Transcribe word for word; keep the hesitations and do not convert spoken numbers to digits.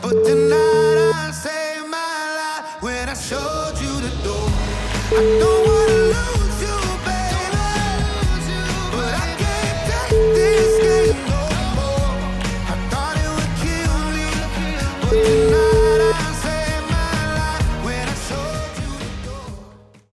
But tonight I saved my life when I showed you the door. I don't wanna lose you, baby, but I can't take this game no more. I thought it would kill me, but